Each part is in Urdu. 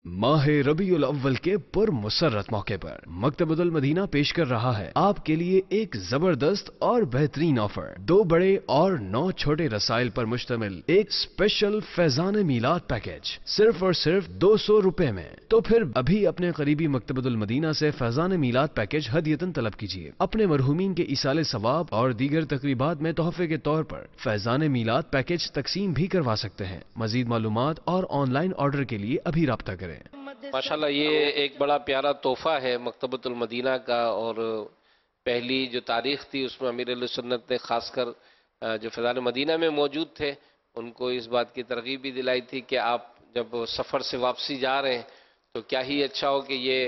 ماہ ربیع الاول کے پر مسرت موقع پر مکتبۃ المدینہ پیش کر رہا ہے آپ کے لیے ایک زبردست اور بہترین آفر۔ 2 بڑے اور 9 چھوٹے رسائل پر مشتمل ایک اسپیشل فیضان میلاد پیکج صرف اور صرف 200 روپے میں۔ تو پھر ابھی اپنے قریبی مکتبۃ المدینہ سے فیضان میلاد پیکج ہدیتاً طلب کیجیے۔ اپنے مرحومین کے ایصال ثواب اور دیگر تقریبات میں تحفے کے طور پر فیضان میلاد پیکج تقسیم بھی کروا سکتے ہیں۔ مزید معلومات اور آن لائن آرڈر کے لیے ابھی رابطہ کریں۔ ماشاءاللہ یہ ایک بڑا پیارا تحفہ ہے مکتبۃ المدینہ کا، اور پہلی جو تاریخ تھی اس میں امیر اہل سنت نے خاص کر جو فیضان مدینہ میں موجود تھے ان کو اس بات کی ترغیب بھی دلائی تھی کہ آپ جب سفر سے واپسی جا رہے ہیں تو کیا ہی اچھا ہو کہ یہ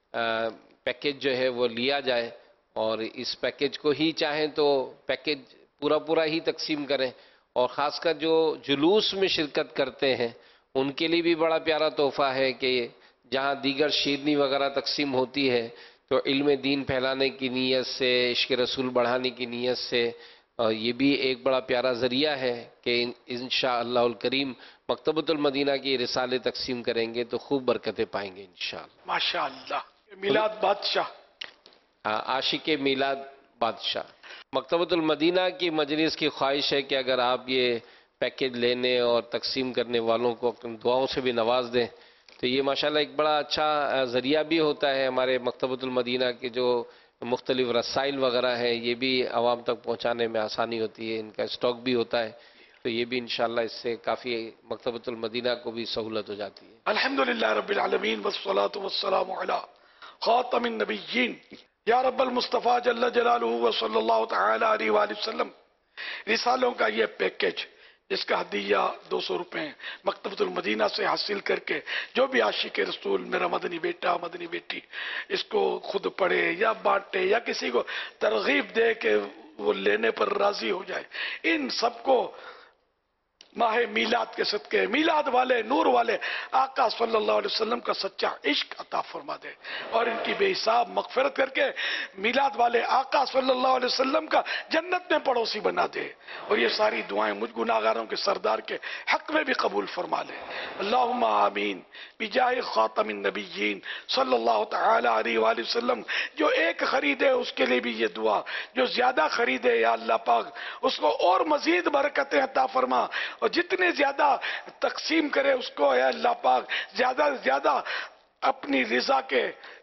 پیکج جو ہے وہ لیا جائے، اور اس پیکج کو ہی چاہیں تو پیکج پورا ہی تقسیم کریں، اور خاص کر جو جلوس میں شرکت کرتے ہیں ان کے لیے بھی بڑا پیارا تحفہ ہے کہ جہاں دیگر شیرنی وغیرہ تقسیم ہوتی ہے تو علم دین پھیلانے کی نیت سے، عشق رسول بڑھانے کی نیت سے یہ بھی ایک بڑا پیارا ذریعہ ہے کہ انشاءاللہ الکریم مکتبۃ المدینہ کی رسالے تقسیم کریں گے تو خوب برکتیں پائیں گے انشاءاللہ۔ ماشاءاللہ میلاد بادشاہ، عاشق میلاد بادشاہ۔ مکتبۃ المدینہ کی مجلس کی خواہش ہے کہ اگر آپ یہ پیکج لینے اور تقسیم کرنے والوں کو اپنی دعاؤں سے بھی نواز دیں تو یہ ماشاءاللہ ایک بڑا اچھا ذریعہ بھی ہوتا ہے۔ ہمارے مکتبۃ المدینہ کے جو مختلف رسائل وغیرہ ہیں یہ بھی عوام تک پہنچانے میں آسانی ہوتی ہے، ان کا اسٹاک بھی ہوتا ہے، تو یہ بھی انشاءاللہ اس سے کافی مکتبۃ المدینہ کو بھی سہولت ہو جاتی ہے۔ الحمدللہ رب العالمین والصلاة والسلام علی خاتم النبیین یا رب المصطفیٰ جل جلالہ وصلی اللہ تعالی علیہ وآلہ وسلم۔ رسالوں کا یہ پیکج جس کا ہدیہ 200 روپے ہیں مکتبۃ المدینہ سے حاصل کر کے جو بھی عاشق رسول، میرا مدنی بیٹا مدنی بیٹی اس کو خود پڑھے یا بانٹے یا کسی کو ترغیب دے کہ وہ لینے پر راضی ہو جائے، ان سب کو ماہ میلاد کے صدقے میلاد والے نور والے آقا صلی اللہ علیہ وسلم کا سچا عشق عطا فرما دے، اور ان کی بے حساب مغفرت کر کے میلاد والے آقا صلی اللہ علیہ وسلم کا جنت میں پڑوسی بنا دے، اور یہ ساری دعائیں مجھ گناہگاروں کے سردار کے حق میں بھی قبول فرما لے۔ اللہم آمین بجاہ خاتم النبیین صلی اللہ تعالی علیہ وآلہ وسلم۔ جو ایک خریدے اس کے لیے بھی یہ دعا، جو زیادہ خریدے یا اللہ پاک اس کو اور مزید برکتیں عطا فرما، اور جتنے زیادہ تقسیم کرے اس کو اے اللہ پاک زیادہ سے زیادہ اپنی رضا کے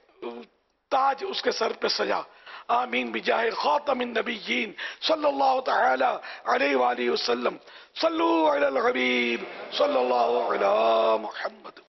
تاج اس کے سر پہ سجا۔ آمین بجاہ خاتم النبیین صلی اللہ تعالی علیہ وآلہ وسلم۔ صلو علی الحبیب صلی اللہ علی محمد۔